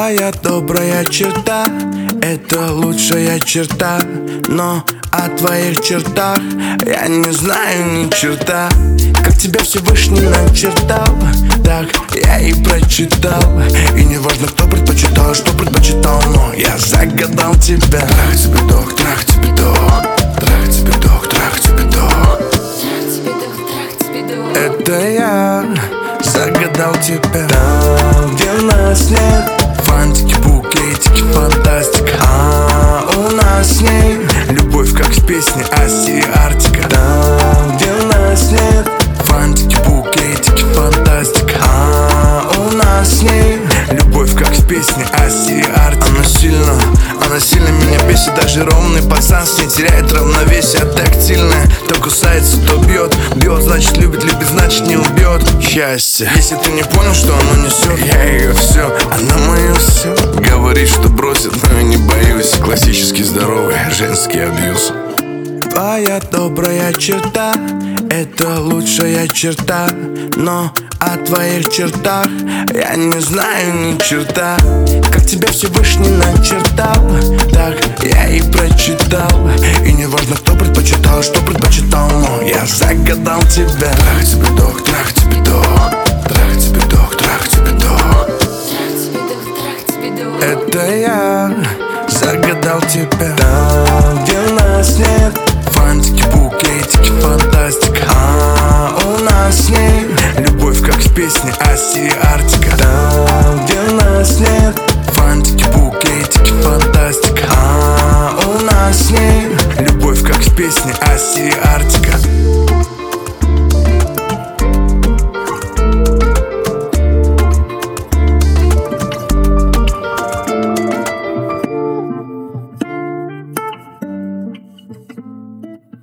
Твоя добрая черта — это лучшая черта. Но о твоих чертах я не знаю ни черта. Как тебя Всевышний начертал, так я и прочитал. И не важно, кто предпочитал, что предпочитал, но я загадал тебя. Трах тебе дох, трах тебе дох, трах тебе дох, трах тебе дох. Это я загадал тебя. Там, где нас нет, фантики, букетики, фантастика. А у нас с ней любовь, как в песне Асти и Артика. Там, где нас нет, фантики, букетики, фантастика. А у нас с ней любовь, как в песне Асти и Артика. Она сильно меня бесит. Даже ромный пацан с ней теряет равновесие. Тактильная, то кусается, то бьет. Бьет, значит любит, любит, значит не убьет. Счастье, если ты не понял, что оно несет. Я ее все, она мое все. Говорит, что бросит, но я не боюсь. Классический здоровый женский абьюз. Твоя добрая черта — это лучшая черта. Но о твоих чертах я не знаю ни черта. Как тебя Всевышний начертал, так я и прочитал. И не важно, кто предпочитал, что предпочитал, но я загадал тебя. Трах тебе дох, трах тебе дох, трах тебе дох, трах тебе дох. Это я загадал тебя. Там, где нас нет, фантики, букетики, фантастика. А у нас с ней любовь, как в песне Асти и Артика. Там, где нас нет, фантики, букетики, фантастика. А у нас с ней любовь, как в песне Асти и Артика.